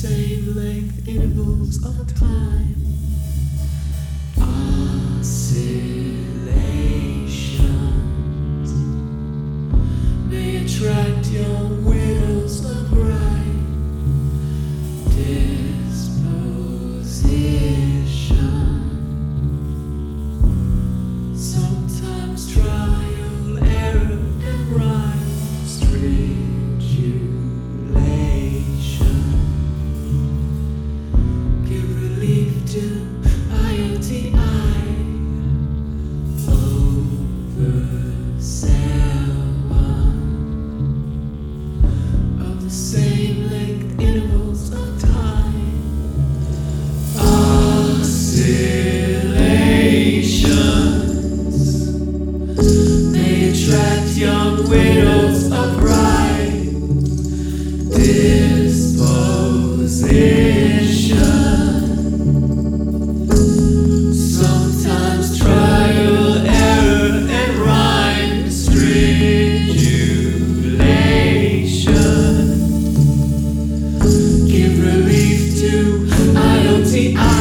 same length intervals of time. Oscillations may attract young widows of right disposition. Sometimes trial, error, and rhyme, stridulation give relief to IOTI. Same length intervals of time. Oscillations may attract young widows of right disposition. Sometimes trial, error, and rhyme, stridulation give relief to IOTI.